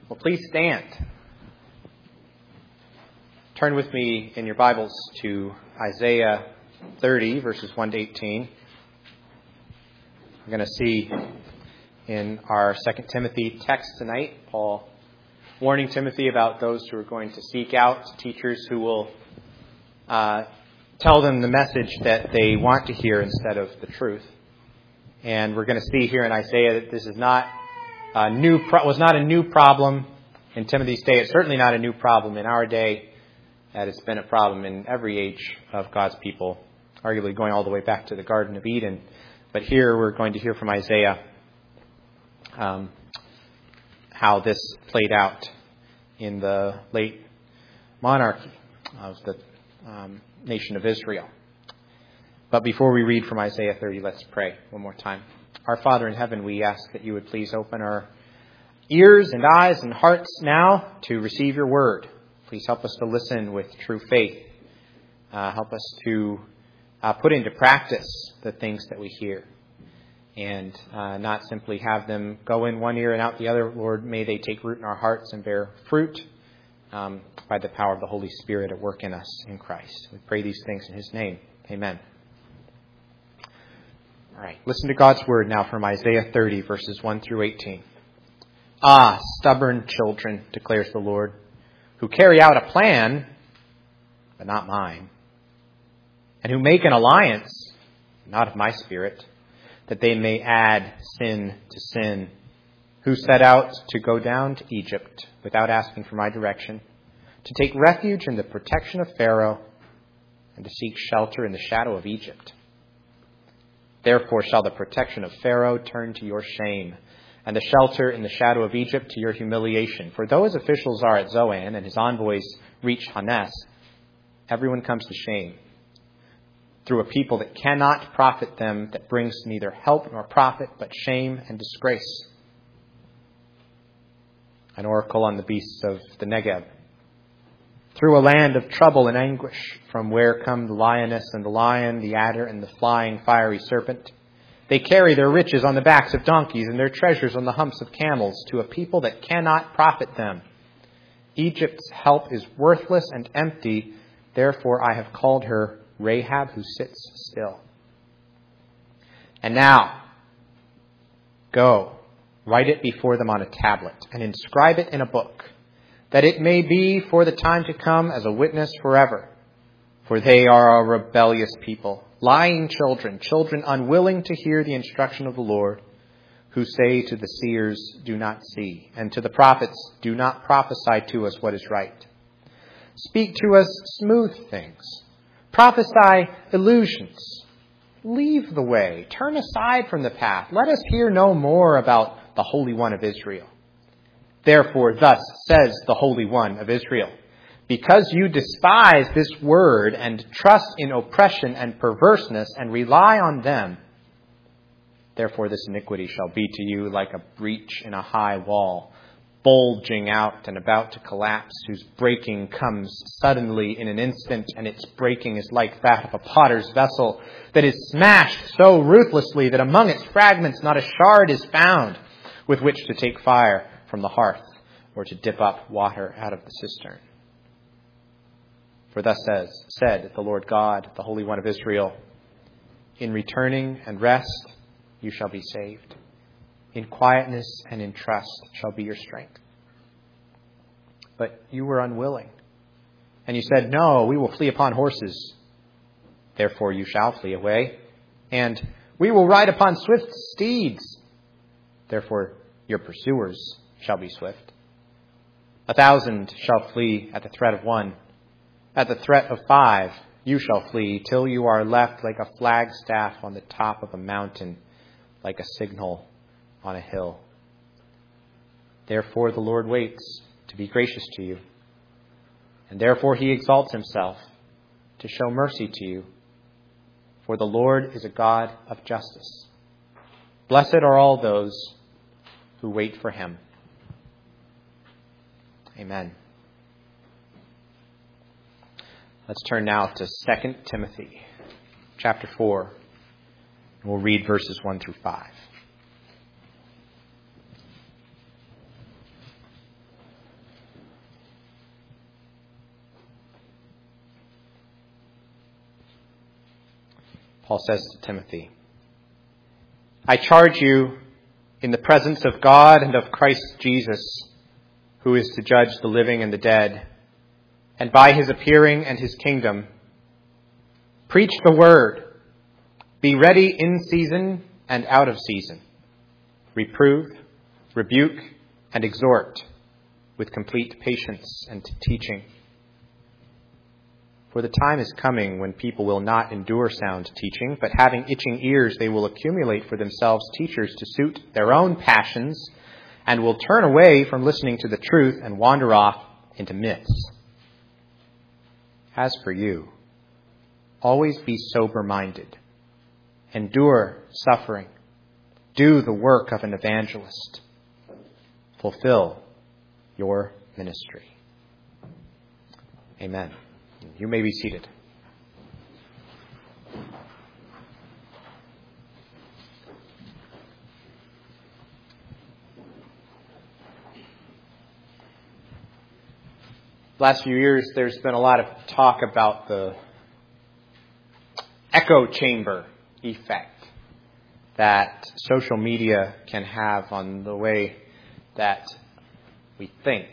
Well, please stand. Turn with me in your Bibles to Isaiah 30, verses 1 to 18. We're going to see in our 2 Timothy text tonight, Paul warning Timothy about those who are going to seek out teachers who will tell them the message that they want to hear instead of the truth. And we're going to see here in Isaiah that this is not was not a new problem in Timothy's day. It's certainly not a new problem in our day. That it's been a problem in every age of God's people, arguably going all the way back to the Garden of Eden. But here we're going to hear from Isaiah how this played out in the late monarchy of the nation of Israel. But before we read from Isaiah 30, let's pray one more time. Our Father in heaven, we ask that you would please open our ears and eyes and hearts now to receive your word. Please help us to listen with true faith. Help us to put into practice the things that we hear and not simply have them go in one ear and out the other. Lord, may they take root in our hearts and bear fruit by the power of the Holy Spirit at work in us in Christ. We pray these things in his name. Amen. All right, listen to God's word now from Isaiah 30, verses 1 through 18. Ah, stubborn children, declares the Lord, who carry out a plan, but not mine, and who make an alliance, not of my spirit, that they may add sin to sin, who set out to go down to Egypt without asking for my direction, to take refuge in the protection of Pharaoh, and to seek shelter in the shadow of Egypt. Therefore shall the protection of Pharaoh turn to your shame, and the shelter in the shadow of Egypt to your humiliation. For though his officials are at Zoan, and his envoys reach Hanes, everyone comes to shame through a people that cannot profit them, that brings neither help nor profit, but shame and disgrace. An oracle on the beasts of the Negev. Through a land of trouble and anguish, from where come the lioness and the lion, the adder and the flying fiery serpent. They carry their riches on the backs of donkeys and their treasures on the humps of camels to a people that cannot profit them. Egypt's help is worthless and empty. Therefore I have called her Rahab, who sits still. And now, go, write it before them on a tablet and inscribe it in a book, that it may be for the time to come as a witness forever. For they are a rebellious people, lying children, children unwilling to hear the instruction of the Lord, who say to the seers, do not see, and to the prophets, do not prophesy to us what is right. Speak to us smooth things. Prophesy illusions. Leave the way. Turn aside from the path. Let us hear no more about the Holy One of Israel. Therefore, thus says the Holy One of Israel, because you despise this word and trust in oppression and perverseness and rely on them, therefore this iniquity shall be to you like a breach in a high wall, bulging out and about to collapse, whose breaking comes suddenly in an instant, and its breaking is like that of a potter's vessel that is smashed so ruthlessly that among its fragments not a shard is found with which to take fire from the hearth, or to dip up water out of the cistern. For thus said the Lord God, the Holy One of Israel, in returning and rest you shall be saved. In quietness and in trust shall be your strength. But you were unwilling, and you said, no, we will flee upon horses. Therefore you shall flee away, and we will ride upon swift steeds. Therefore your pursuers shall be swift. 1,000 shall flee at the threat of one. At the threat of 5 you shall flee, till you are left like a flagstaff on the top of a mountain, like a signal on a hill. Therefore the Lord waits to be gracious to you, and therefore he exalts himself to show mercy to you. For the Lord is a God of justice. Blessed are all those who wait for him. Amen. Let's turn now to 2 Timothy chapter 4. We'll read verses 1 through 5. Paul says to Timothy, I charge you in the presence of God and of Christ Jesus, who is to judge the living and the dead, and by his appearing and his kingdom, preach the word, be ready in season and out of season, reprove, rebuke, and exhort with complete patience and teaching. For the time is coming when people will not endure sound teaching, but having itching ears, they will accumulate for themselves teachers to suit their own passions, and will turn away from listening to the truth and wander off into myths. As for you, always be sober-minded, endure suffering, do the work of an evangelist, fulfill your ministry. Amen. You may be seated. Last few years, there's been a lot of talk about the echo chamber effect that social media can have on the way that we think.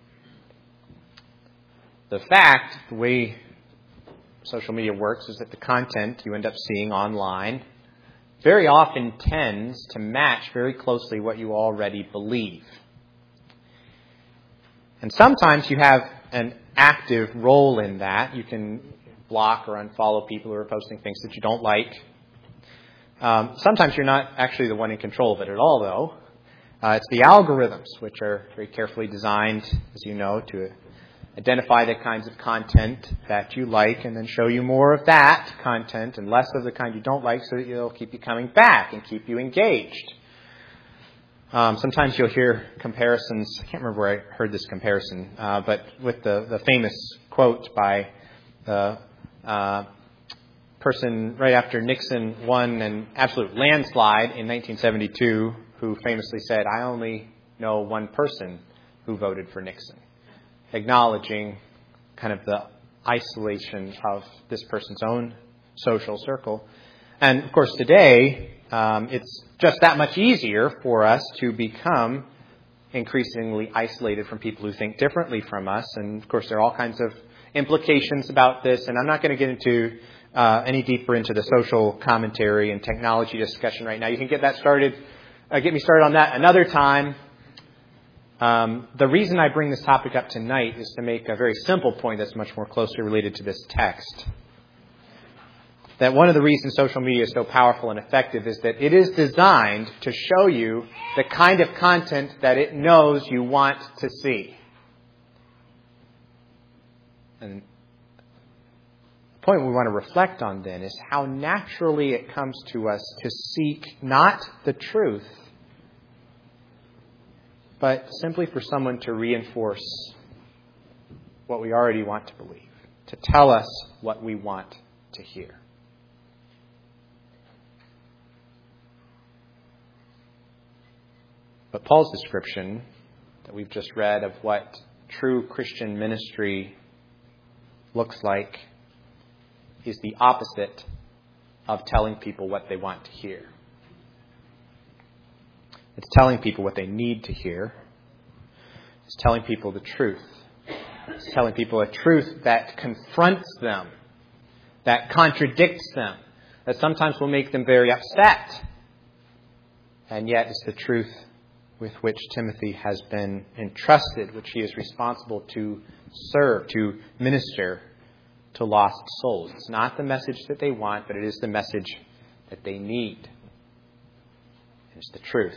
The way social media works is that the content you end up seeing online very often tends to match very closely what you already believe. And sometimes you have an active role in that. You can block or unfollow people who are posting things that you don't like. Sometimes you're not actually the one in control of it at all, though. It's the algorithms, which are very carefully designed, as you know, to identify the kinds of content that you like and then show you more of that content and less of the kind you don't like so that it'll keep you coming back and keep you engaged. Sometimes you'll hear comparisons. I can't remember where I heard this comparison, but with the famous quote by the person right after Nixon won an absolute landslide in 1972 who famously said, I only know one person who voted for Nixon, acknowledging kind of the isolation of this person's own social circle. And, of course, today, it's just that much easier for us to become increasingly isolated from people who think differently from us. And, of course, there are all kinds of implications about this. And I'm not going to get into any deeper into the social commentary and technology discussion right now. You can get me started on that another time. The reason I bring this topic up tonight is to make a very simple point that's much more closely related to this text. That one of the reasons social media is so powerful and effective is that it is designed to show you the kind of content that it knows you want to see. And the point we want to reflect on then is how naturally it comes to us to seek not the truth, but simply for someone to reinforce what we already want to believe, to tell us what we want to hear. But Paul's description that we've just read of what true Christian ministry looks like is the opposite of telling people what they want to hear. It's telling people what they need to hear. It's telling people the truth. It's telling people a truth that confronts them, that contradicts them, that sometimes will make them very upset. And yet it's the truth with which Timothy has been entrusted, which he is responsible to serve, to minister to lost souls. It's not the message that they want, but it is the message that they need. It's the truth.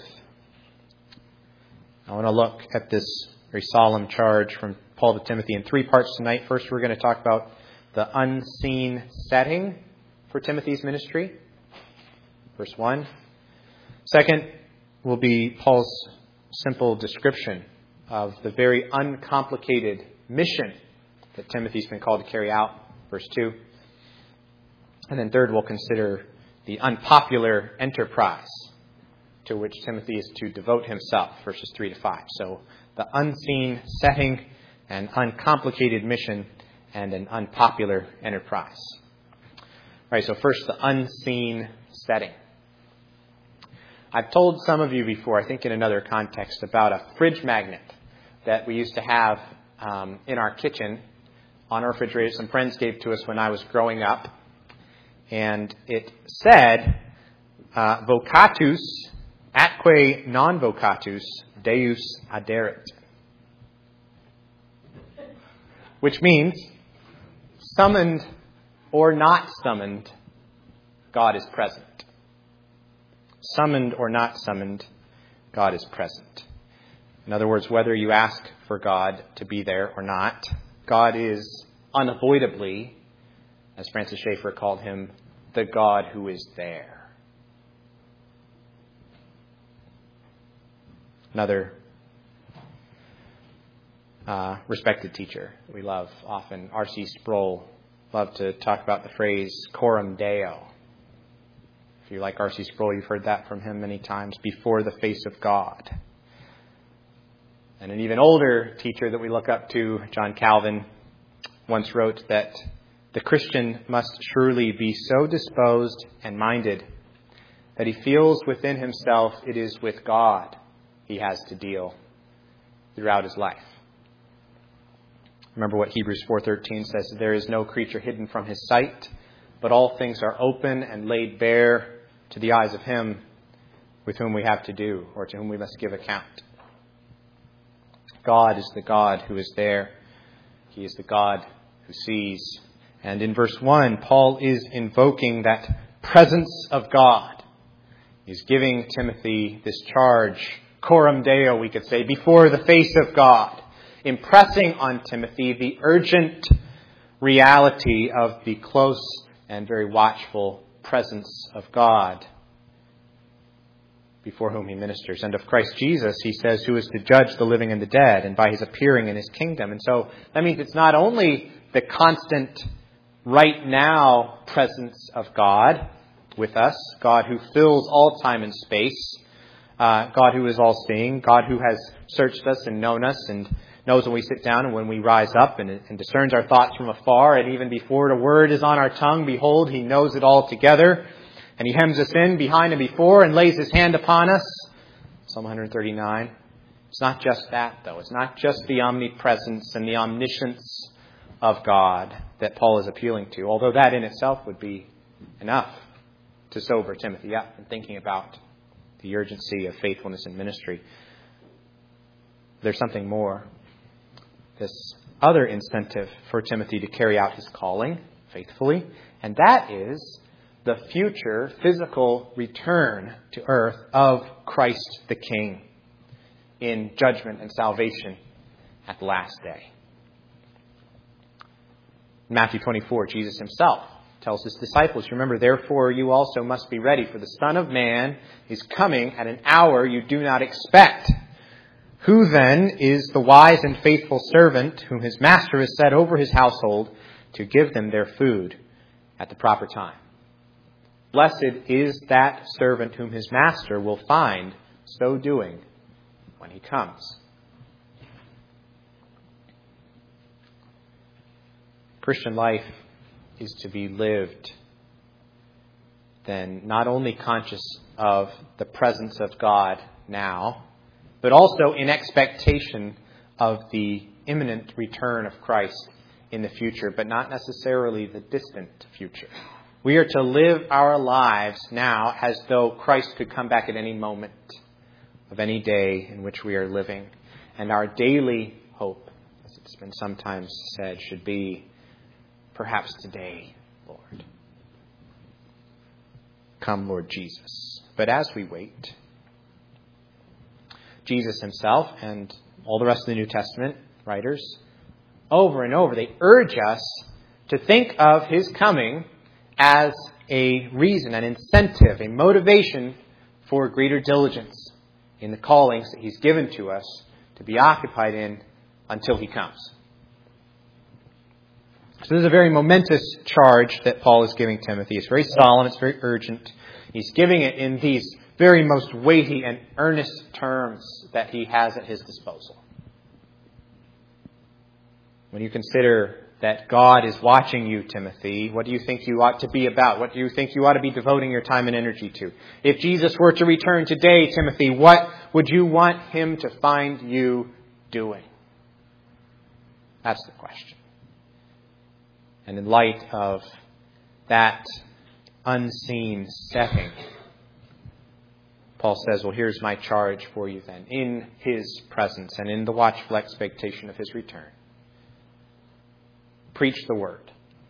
I want to look at this very solemn charge from Paul to Timothy in three parts tonight. First, we're going to talk about the unseen setting for Timothy's ministry. Verse 1. Second will be Paul's simple description of the very uncomplicated mission that Timothy's been called to carry out. Verse 2. And then third, we'll consider the unpopular enterprise to which Timothy is to devote himself, verses 3 to 5. So the unseen setting, an uncomplicated mission, and an unpopular enterprise. All right, so first, the unseen setting. I've told some of you before, I think in another context, about a fridge magnet that we used to have in our kitchen on our refrigerator. Some friends gave to us when I was growing up. And it said, vocatus atque non vocatus Deus aderit. Which means, summoned or not summoned, God is present. Summoned or not summoned, God is present. In other words, whether you ask for God to be there or not, God is unavoidably, as Francis Schaeffer called him, the God who is there. Another respected teacher we love often, R.C. Sproul, loved to talk about the phrase coram Deo. If you like R.C. Sproul, you've heard that from him many times, before the face of God. And an even older teacher that we look up to, John Calvin, once wrote that the Christian must surely be so disposed and minded that he feels within himself it is with God he has to deal throughout his life. Remember what Hebrews 4:13 says, there is no creature hidden from his sight, but all things are open and laid bare to the eyes of him with whom we have to do, or to whom we must give account. God is the God who is there. He is the God who sees. And in verse 1, Paul is invoking that presence of God. He's giving Timothy this charge, coram Deo, we could say, before the face of God, impressing on Timothy the urgent reality of the close and very watchful presence of God before whom he ministers. And of Christ Jesus, he says, who is to judge the living and the dead, and by his appearing in his kingdom. And so that means it's not only the constant right now presence of God with us, God who fills all time and space, God who is all seeing, God who has searched us and known us and knows when we sit down and when we rise up, and discerns our thoughts from afar, and even before the word is on our tongue, behold, he knows it all together, and he hems us in behind and before and lays his hand upon us. Psalm 139. It's not just that, though. It's not just the omnipresence and the omniscience of God that Paul is appealing to, although that in itself would be enough to sober Timothy up in thinking about the urgency of faithfulness in ministry. There's something more. This other incentive for Timothy to carry out his calling faithfully, and that is the future physical return to earth of Christ the King in judgment and salvation at the last day. In Matthew 24, Jesus himself tells his disciples, remember, therefore you also must be ready, for the Son of Man is coming at an hour you do not expect. Who then is the wise and faithful servant whom his master has set over his household to give them their food at the proper time? Blessed is that servant whom his master will find so doing when he comes. Christian life is to be lived then not only conscious of the presence of God now, but also in expectation of the imminent return of Christ in the future, but not necessarily the distant future. We are to live our lives now as though Christ could come back at any moment of any day in which we are living. And our daily hope, as it's been sometimes said, should be, perhaps today, Lord. Come, Lord Jesus. But as we wait, Jesus himself and all the rest of the New Testament writers, over and over, they urge us to think of his coming as a reason, an incentive, a motivation for greater diligence in the callings that he's given to us to be occupied in until he comes. So this is a very momentous charge that Paul is giving Timothy. It's very solemn, it's very urgent. He's giving it in these very most weighty and earnest terms that he has at his disposal. When you consider that God is watching you, Timothy. What do you think you ought to be about? What do you think you ought to be devoting your time and energy to? If Jesus were to return today, Timothy, what would you want him to find you doing? That's the question. And in light of that unseen setting, Paul says, well, here's my charge for you then. In his presence and in the watchful expectation of his return, preach the word.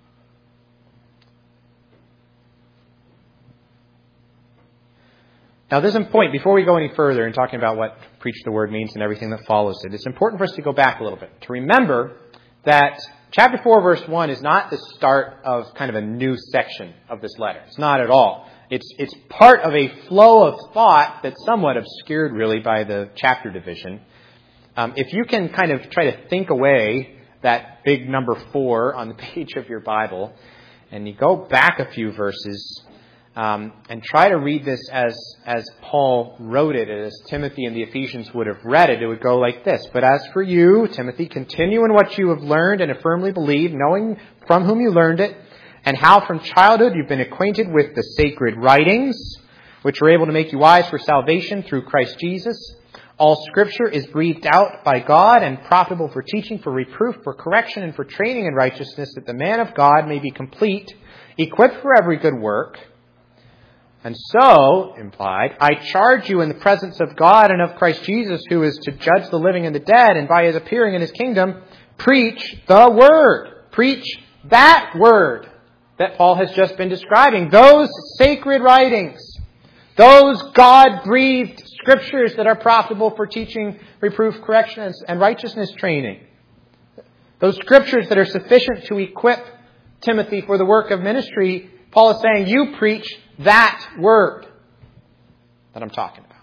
Now, there's a point, before we go any further in talking about what preach the word means and everything that follows it, it's important for us to go back a little bit, to remember that chapter 4, verse 1 is not the start of kind of a new section of this letter. It's not at all. It's part of a flow of thought that's somewhat obscured, really, by the chapter division. If you can kind of try to think away that big number 4 on the page of your Bible, and you go back a few verses and try to read this as Paul wrote it, as Timothy and the Ephesians would have read it, it would go like this. But as for you, Timothy, continue in what you have learned and have firmly believed, knowing from whom you learned it, and how from childhood you've been acquainted with the sacred writings, which are able to make you wise for salvation through Christ Jesus. All Scripture is breathed out by God and profitable for teaching, for reproof, for correction, and for training in righteousness, that the man of God may be complete, equipped for every good work. And so, implied, I charge you in the presence of God and of Christ Jesus, who is to judge the living and the dead, and by his appearing in his kingdom, preach the word. Preach that word that Paul has just been describing. Those sacred writings. Those God-breathed Scriptures that are profitable for teaching, reproof, correction, and righteousness training. Those Scriptures that are sufficient to equip Timothy for the work of ministry. Paul is saying, you preach that word that I'm talking about.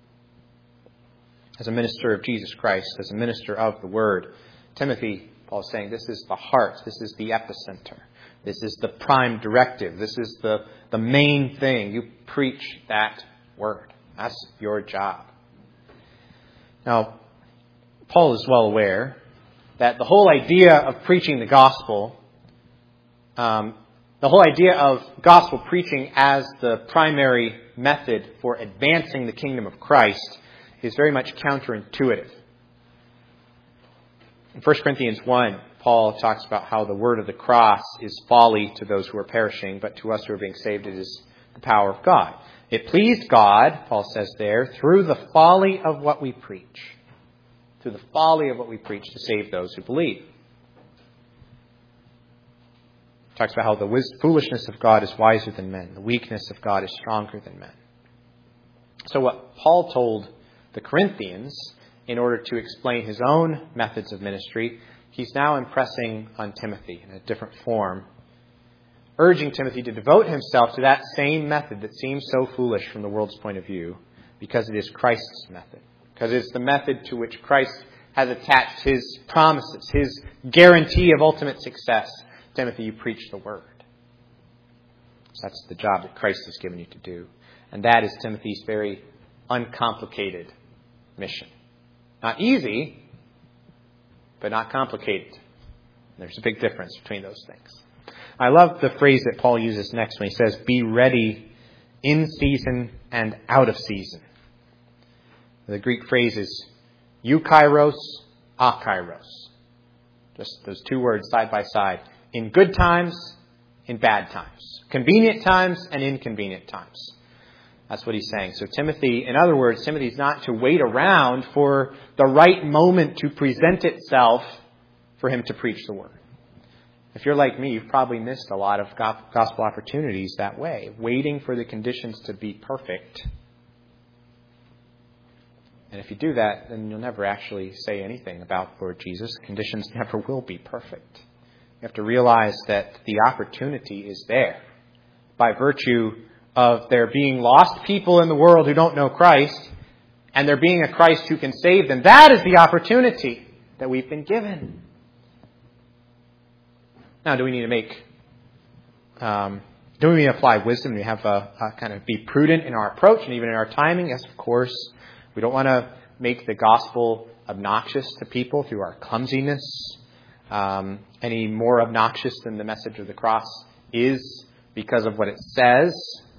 As a minister of Jesus Christ, as a minister of the Word, Timothy, Paul is saying, this is the heart, this is the epicenter. This is the prime directive. This is the main thing. You preach that word. That's your job. Now, Paul is well aware that the whole idea of preaching the gospel, the whole idea of gospel preaching as the primary method for advancing the kingdom of Christ is very much counterintuitive. In 1 Corinthians 1, Paul talks about how the word of the cross is folly to those who are perishing, but to us who are being saved, it is the power of God. It pleased God, Paul says there, through the folly of what we preach. Through the folly of what we preach to save those who believe. He talks about how the foolishness of God is wiser than men. The weakness of God is stronger than men. So what Paul told the Corinthians, in order to explain his own methods of ministry, he's now impressing on Timothy in a different form, urging Timothy to devote himself to that same method that seems so foolish from the world's point of view, because it is Christ's method. Because it's the method to which Christ has attached his promises, his guarantee of ultimate success. Timothy, you preach the word. So that's the job that Christ has given you to do. And that is Timothy's very uncomplicated mission. Not easy, but not complicated. There's a big difference between those things. I love the phrase that Paul uses next when he says, be ready in season and out of season. The Greek phrase is eukairos, akairos. Just those two words side by side. In good times, in bad times. Convenient times and inconvenient times. That's what he's saying. So Timothy, in other words, Timothy's not to wait around for the right moment to present itself for him to preach the word. If you're like me, you've probably missed a lot of gospel opportunities that way, waiting for the conditions to be perfect. And if you do that, then you'll never actually say anything about Lord Jesus. Conditions never will be perfect. You have to realize that the opportunity is there by virtue of there being lost people in the world who don't know Christ, and there being a Christ who can save them. That is the opportunity that we've been given. Now, do we need to apply wisdom? Do we have a kind of be prudent in our approach and even in our timing? Yes, of course. We don't want to make the gospel obnoxious to people through our clumsiness. any more obnoxious than the message of the cross is because of what it says.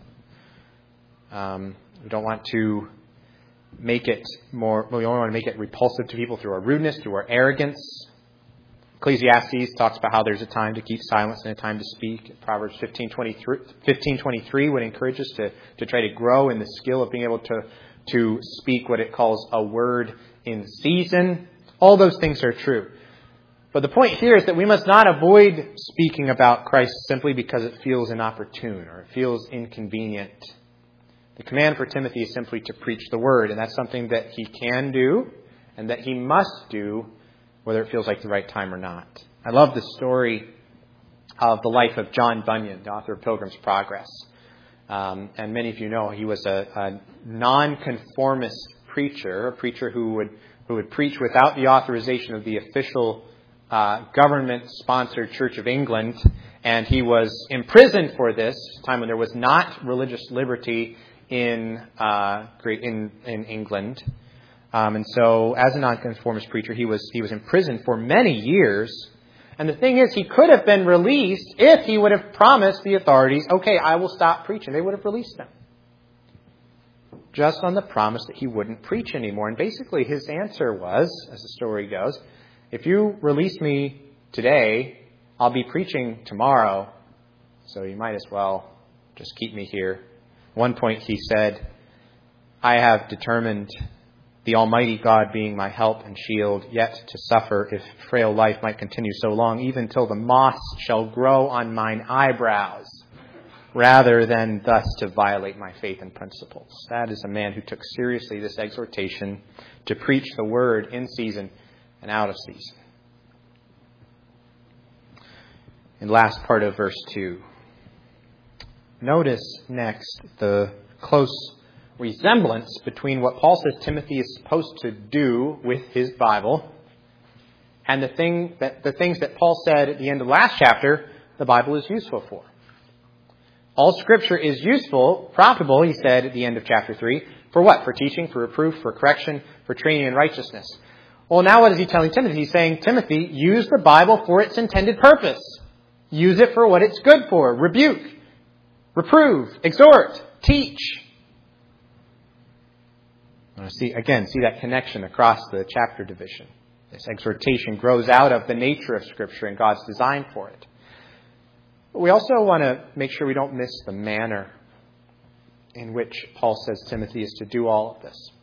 We don't want to make it more, we don't want to make it repulsive to people through our rudeness, through our arrogance. Ecclesiastes talks about how there's a time to keep silence and a time to speak. Proverbs 15:23 would encourage us to try to grow in the skill of being able to speak what it calls a word in season. All those things are true. But the point here is that we must not avoid speaking about Christ simply because it feels inopportune or it feels inconvenient. The command for Timothy is simply to preach the word, and that's something that he can do and that he must do, whether it feels like the right time or not. I love the story of the life of John Bunyan, the author of Pilgrim's Progress. And many of you know he was a nonconformist preacher, a preacher who would preach without the authorization of the official government-sponsored Church of England. And he was imprisoned for this, a time when there was not religious liberty in England. And so, as a nonconformist preacher, he was imprisoned for many years. And the thing is, he could have been released if he would have promised the authorities, okay, I will stop preaching. They would have released him. Just on the promise that he wouldn't preach anymore. And basically, his answer was, as the story goes, if you release me today, I'll be preaching tomorrow. So you might as well just keep me here. At one point, he said, I have determined, the Almighty God being my help and shield, yet to suffer, if frail life might continue so long, even till the moss shall grow on mine eyebrows, rather than thus to violate my faith and principles. That is a man who took seriously this exhortation to preach the word in season and out of season. In the last part of verse 2, notice next the close resemblance between what Paul says Timothy is supposed to do with his Bible and the things that Paul said at the end of the last chapter the Bible is useful for. All Scripture is useful, profitable, he said at the end of chapter 3, for what? For teaching, for reproof, for correction, for training in righteousness. Well, now what is he telling Timothy? He's saying, Timothy, use the Bible for its intended purpose. Use it for what it's good for. Rebuke, reprove, exhort, teach. See that connection across the chapter division. This exhortation grows out of the nature of Scripture and God's design for it. But we also want to make sure we don't miss the manner in which Paul says Timothy is to do all of this.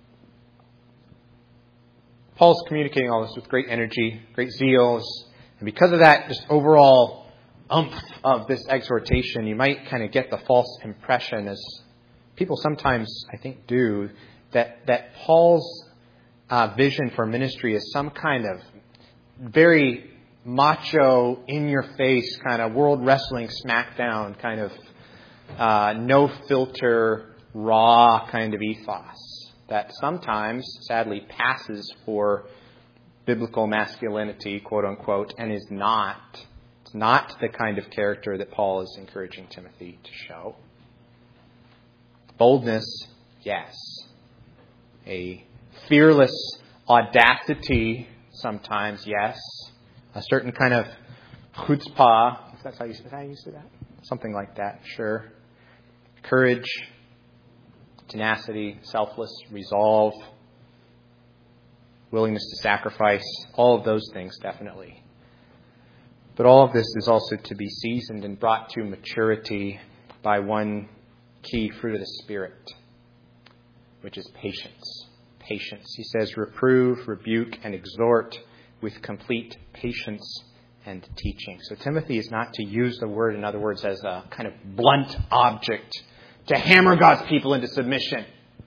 Paul's communicating all this with great energy, great zeal, and because of that, just overall umph of this exhortation, you might kind of get the false impression, as people sometimes, I think, do, that Paul's vision for ministry is some kind of very macho, in-your-face, kind of world wrestling smackdown, kind of no-filter, raw kind of ethos that sometimes, sadly, passes for biblical masculinity, quote-unquote, and is not. It's not the kind of character that Paul is encouraging Timothy to show. Boldness, yes. A fearless audacity, sometimes, yes. A certain kind of chutzpah, if that's how you say that? Something like that, sure. Courage, tenacity, selfless, resolve, willingness to sacrifice, all of those things, definitely. But all of this is also to be seasoned and brought to maturity by one key fruit of the Spirit, which is patience. Patience. He says, reprove, rebuke, and exhort with complete patience and teaching. So Timothy is not to use the word, in other words, as a kind of blunt object to hammer God's people into submission.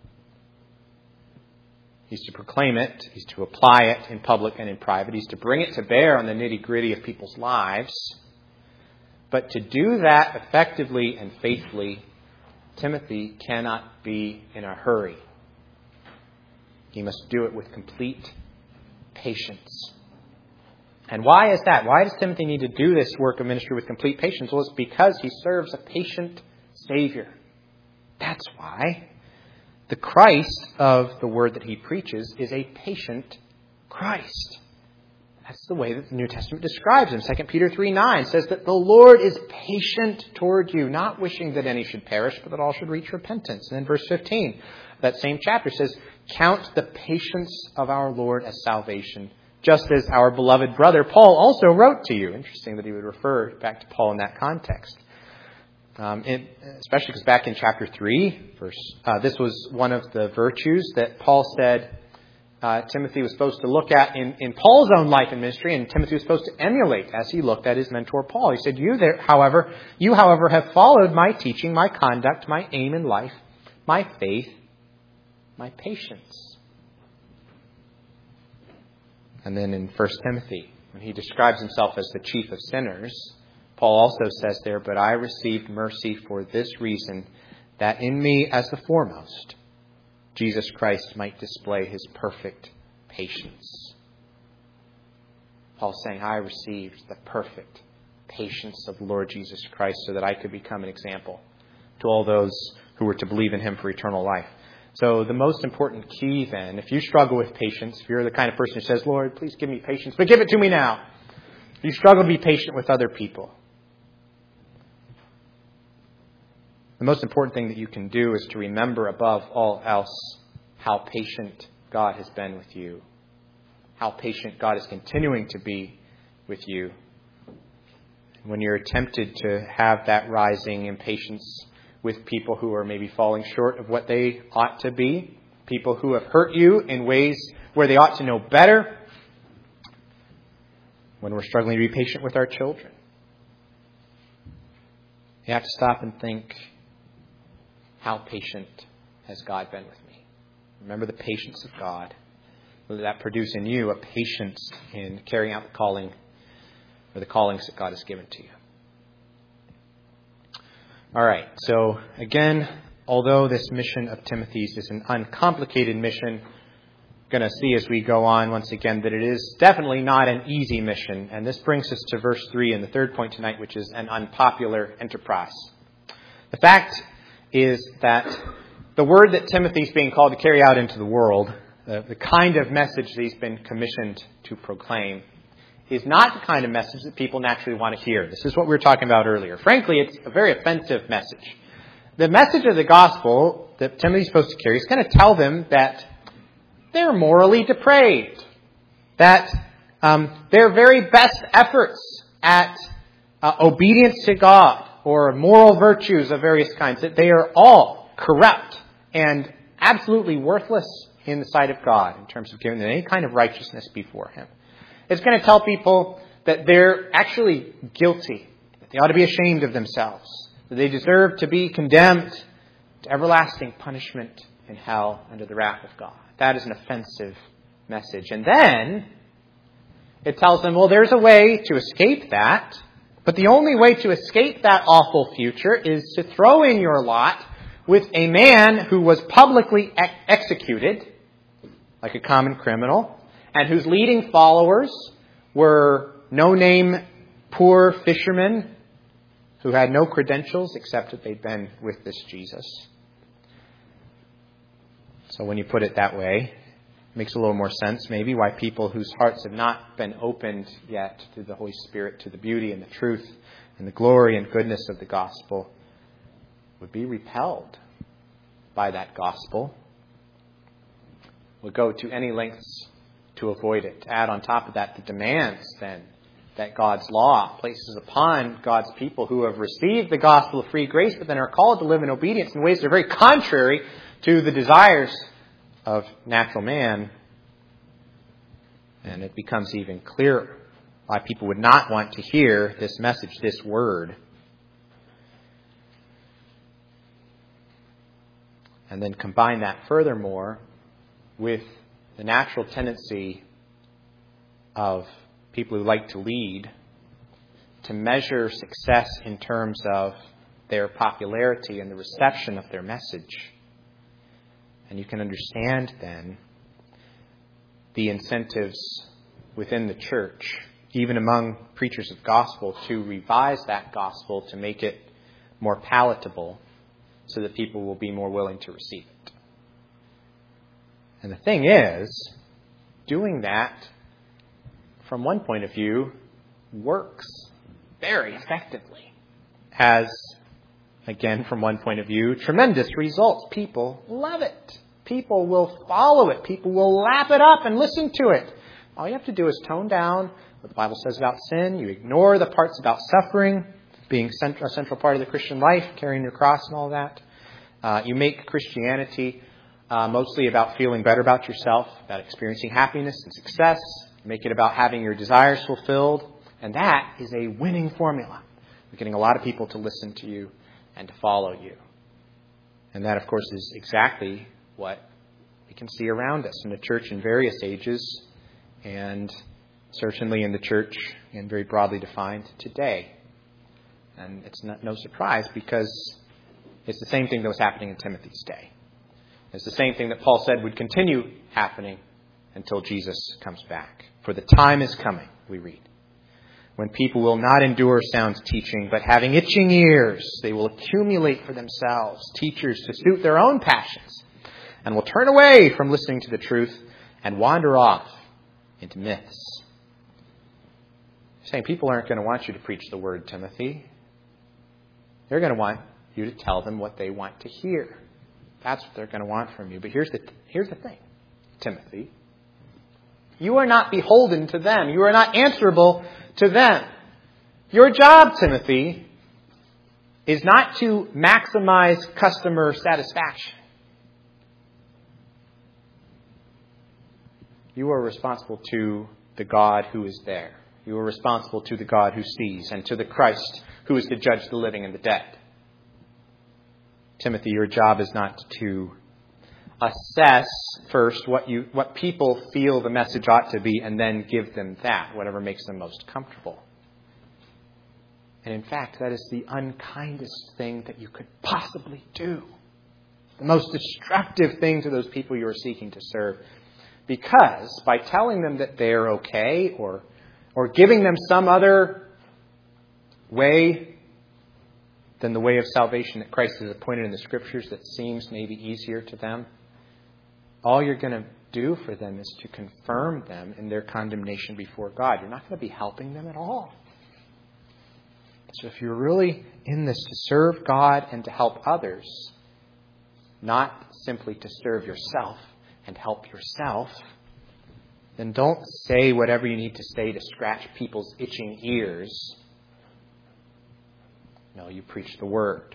He's to proclaim it. He's to apply it in public and in private. He's to bring it to bear on the nitty-gritty of people's lives. But to do that effectively and faithfully, Timothy cannot be in a hurry. He must do it with complete patience. And why is that? Why does Timothy need to do this work of ministry with complete patience? Well, it's because he serves a patient Savior. That's why. The Christ of the word that he preaches is a patient Christ. That's the way that the New Testament describes him. 2 Peter 3:9 says that the Lord is patient toward you, not wishing that any should perish, but that all should reach repentance. And then verse 15, that same chapter says, count the patience of our Lord as salvation, just as our beloved brother Paul also wrote to you. Interesting that he would refer back to Paul in that context. Especially because back in chapter 3, this was one of the virtues that Paul said Timothy was supposed to look at in Paul's own life and ministry, and Timothy was supposed to emulate as he looked at his mentor Paul. He said, You, however, have followed my teaching, my conduct, my aim in life, my faith, my patience. And then in 1 Timothy, when he describes himself as the chief of sinners, Paul also says there, but I received mercy for this reason, that in me as the foremost, Jesus Christ might display his perfect patience. Paul's saying, I received the perfect patience of the Lord Jesus Christ so that I could become an example to all those who were to believe in him for eternal life. So the most important key then, if you struggle with patience, if you're the kind of person who says, Lord, please give me patience, but give it to me now. If you struggle to be patient with other people, the most important thing that you can do is to remember above all else how patient God has been with you, how patient God is continuing to be with you. When you're tempted to have that rising impatience with people who are maybe falling short of what they ought to be, people who have hurt you in ways where they ought to know better, when we're struggling to be patient with our children, you have to stop and think, how patient has God been with me? Remember the patience of God. Will that produce in you a patience in carrying out the calling or the callings that God has given to you? All right. So again, although this mission of Timothy's is an uncomplicated mission, going to see as we go on once again that it is definitely not an easy mission. And this brings us to verse 3 and the third point tonight, which is an unpopular enterprise. The fact is that the word that Timothy's being called to carry out into the world, the kind of message that he's been commissioned to proclaim, is not the kind of message that people naturally want to hear. This is what we were talking about earlier. Frankly, it's a very offensive message. The message of the gospel that Timothy's supposed to carry is going to tell them that they're morally depraved, that their very best efforts at obedience to God or moral virtues of various kinds, that they are all corrupt and absolutely worthless in the sight of God in terms of giving them any kind of righteousness before him. It's going to tell people that they're actually guilty, that they ought to be ashamed of themselves, that they deserve to be condemned to everlasting punishment in hell under the wrath of God. That is an offensive message. And then it tells them, well, there's a way to escape that, but the only way to escape that awful future is to throw in your lot with a man who was publicly executed, like a common criminal, and whose leading followers were no-name poor fishermen who had no credentials except that they'd been with this Jesus. So when you put it that way, it makes a little more sense maybe why people whose hearts have not been opened yet to the Holy Spirit, to the beauty and the truth and the glory and goodness of the gospel, would be repelled by that gospel, would go to any lengths to avoid it. To add on top of that the demands then that God's law places upon God's people who have received the gospel of free grace but then are called to live in obedience in ways that are very contrary to the desires of natural man. And it becomes even clearer why people would not want to hear this message, this word. And then combine that furthermore with the natural tendency of people who like to lead to measure success in terms of their popularity and the reception of their message. And you can understand then the incentives within the church, even among preachers of gospel, to revise that gospel to make it more palatable so that people will be more willing to receive it. And the thing is, doing that from one point of view, works very effectively. Has, again, from one point of view, tremendous results. People love it. People will follow it. People will lap it up and listen to it. All you have to do is tone down what the Bible says about sin. You ignore the parts about suffering, being a central part of the Christian life, carrying your cross and all that. You make Christianity mostly about feeling better about yourself, about experiencing happiness and success. You make it about having your desires fulfilled. And that is a winning formula. You're getting a lot of people to listen to you and to follow you. And that, of course, is exactly what we can see around us in the church in various ages, and certainly in the church, and very broadly defined, today. And it's no surprise, because it's the same thing that was happening in Timothy's day. It's the same thing that Paul said would continue happening until Jesus comes back. For the time is coming, we read, when people will not endure sound teaching, but having itching ears, they will accumulate for themselves teachers to suit their own passions, and will turn away from listening to the truth and wander off into myths. Saying people aren't going to want you to preach the word, Timothy. They're going to want you to tell them what they want to hear. That's what they're going to want from you. But here's the thing, Timothy. You are not beholden to them. You are not answerable to them. Your job, Timothy, is not to maximize customer satisfaction. You are responsible to the God who is there. You are responsible to the God who sees, and to the Christ who is to judge the living and the dead. Timothy, your job is not to assess first what people feel the message ought to be, and then give them that, whatever makes them most comfortable. And in fact, that is the unkindest thing that you could possibly do. The most destructive thing to those people you are seeking to serve. Because by telling them that they're okay, or giving them some other way than the way of salvation that Christ has appointed in the Scriptures that seems maybe easier to them, all you're going to do for them is to confirm them in their condemnation before God. You're not going to be helping them at all. So if you're really in this to serve God and to help others, not simply to serve yourself and help yourself, then don't say whatever you need to say to scratch people's itching ears. No, you preach the word.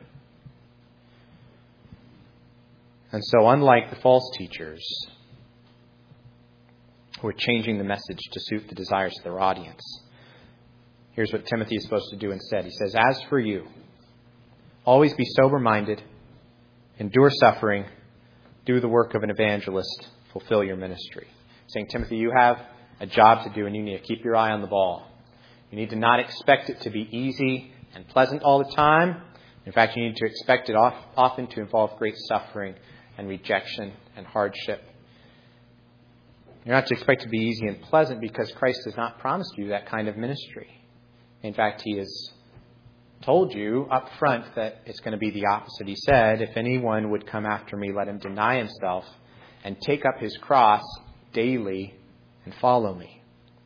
And so, unlike the false teachers who are changing the message to suit the desires of their audience, here's what Timothy is supposed to do instead. He says, as for you, always be sober-minded, endure suffering, do the work of an evangelist, fulfill your ministry. Saying, Timothy, you have a job to do, and you need to keep your eye on the ball. You need to not expect it to be easy and pleasant all the time. In fact, you need to expect it often to involve great suffering and rejection and hardship. You're not to expect it to be easy and pleasant, because Christ has not promised you that kind of ministry. In fact, He has told you up front that it's going to be the opposite. He said, if anyone would come after me, let him deny himself and take up his cross daily and follow me.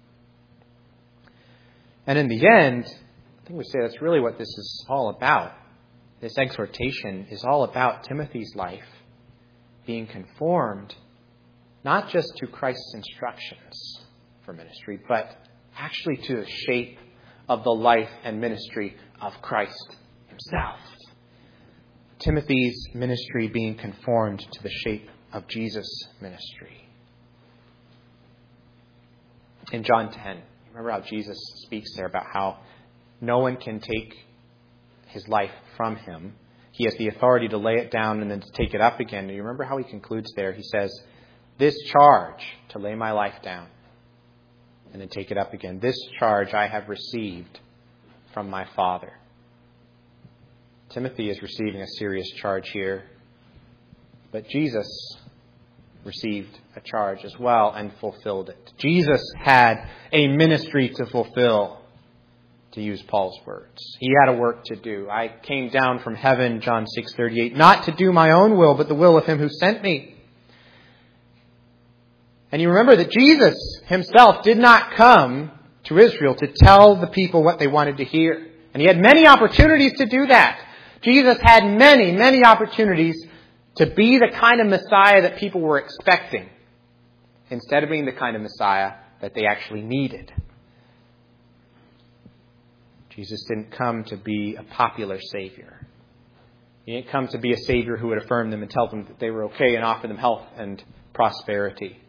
And in the end, I think we say that's really what this is all about. This exhortation is all about Timothy's life being conformed not just to Christ's instructions for ministry, but actually to the shape of the life and ministry of Christ Himself. Timothy's ministry being conformed to the shape of Jesus' ministry. In John 10, remember how Jesus speaks there about how no one can take His life from Him. He has the authority to lay it down and then to take it up again. Do you remember how He concludes there? He says, this charge to lay my life down and then take it up again, this charge I have received from my Father. Timothy is receiving a serious charge here, but Jesus received a charge as well and fulfilled it. Jesus had a ministry to fulfill, to use Paul's words. He had a work to do. I came down from heaven, John 6:38, not to do my own will, but the will of Him who sent me. And you remember that Jesus Himself did not come to Israel to tell the people what they wanted to hear. And he had many opportunities to do that. Jesus had many, many opportunities to be the kind of Messiah that people were expecting, instead of being the kind of Messiah that they actually needed. Jesus didn't come to be a popular Savior. He didn't come to be a Savior who would affirm them and tell them that they were okay and offer them health and prosperity.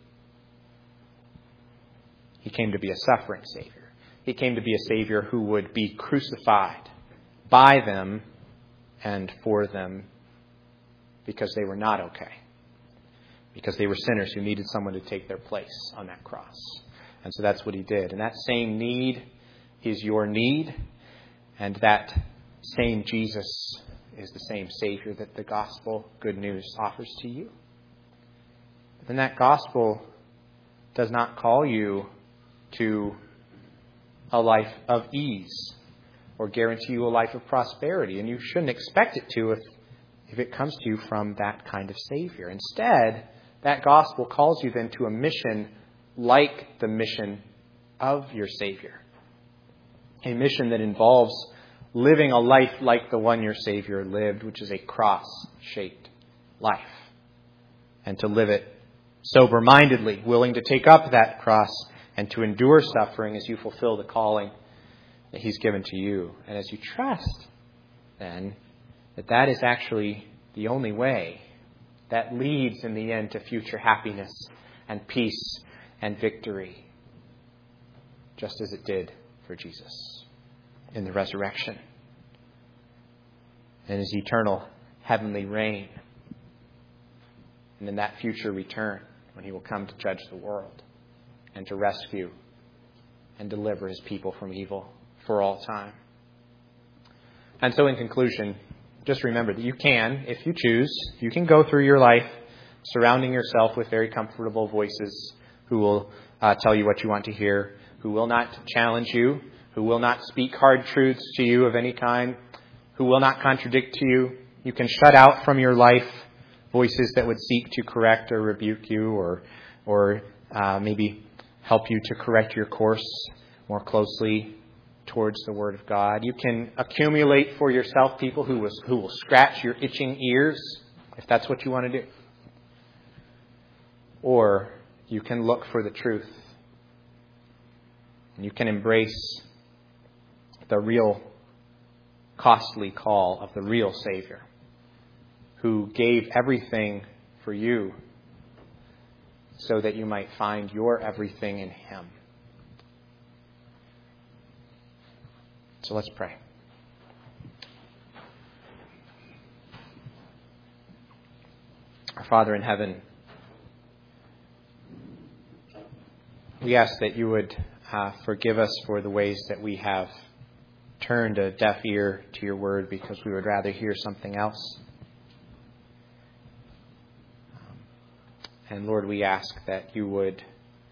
He came to be a suffering Savior. He came to be a Savior who would be crucified by them and for them because they were not okay. Because they were sinners who needed someone to take their place on that cross. And so that's what he did. And that same need is your need. And that same Jesus is the same Savior that the gospel, good news, offers to you. But then that gospel does not call you to a life of ease or guarantee you a life of prosperity. And you shouldn't expect it to if it comes to you from that kind of Savior. Instead, that gospel calls you then to a mission like the mission of your Savior. A mission that involves living a life like the one your Savior lived, which is a cross-shaped life. And to live it sober-mindedly, willing to take up that cross and to endure suffering as you fulfill the calling that He's given to you. And as you trust, then, that is actually the only way that leads in the end to future happiness and peace and victory, just as it did for Jesus in the resurrection and His eternal heavenly reign, and in that future return when He will come to judge the world and to rescue and deliver His people from evil for all time. And so in conclusion, just remember that you can, if you choose, you can go through your life surrounding yourself with very comfortable voices who will tell you what you want to hear, who will not challenge you, who will not speak hard truths to you of any kind, who will not contradict to you. You can shut out from your life voices that would seek to correct or rebuke you or maybe help you to correct your course more closely towards the Word of God. You can accumulate for yourself people who will scratch your itching ears, if that's what you want to do. Or you can look for the truth. And you can embrace the real costly call of the real Savior, who gave everything for you so that you might find your everything in Him. So let's pray. Our Father in heaven, we ask that you would forgive us for the ways that we have turned a deaf ear to your word because we would rather hear something else. And Lord, we ask that you would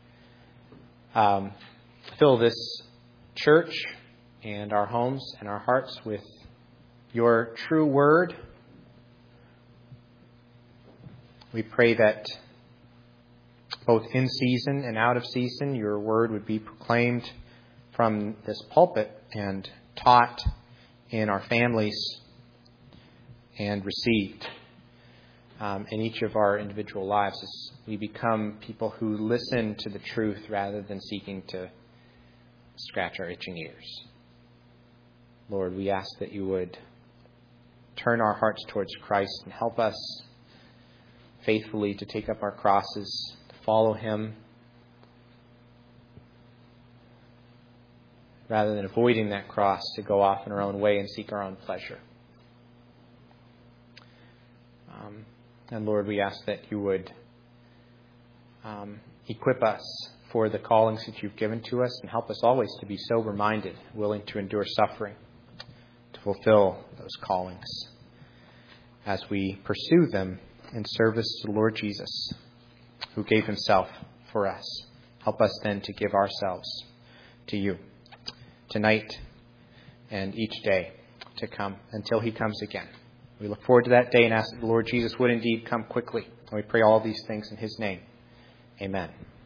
fill this church and our homes and our hearts with your true word. We pray that both in season and out of season, your word would be proclaimed from this pulpit and taught in our families and received in each of our individual lives as we become people who listen to the truth rather than seeking to scratch our itching ears. Lord, we ask that you would turn our hearts towards Christ and help us faithfully to take up our crosses, to follow Him, rather than avoiding that cross, to go off in our own way and seek our own pleasure. And Lord, we ask that you would equip us for the callings that you've given to us and help us always to be sober-minded, willing to endure suffering, to fulfill those callings as we pursue them in service to the Lord Jesus, who gave Himself for us. Help us then to give ourselves to you tonight and each day to come until He comes again. We look forward to that day and ask that the Lord Jesus would indeed come quickly. And we pray all these things in His name. Amen.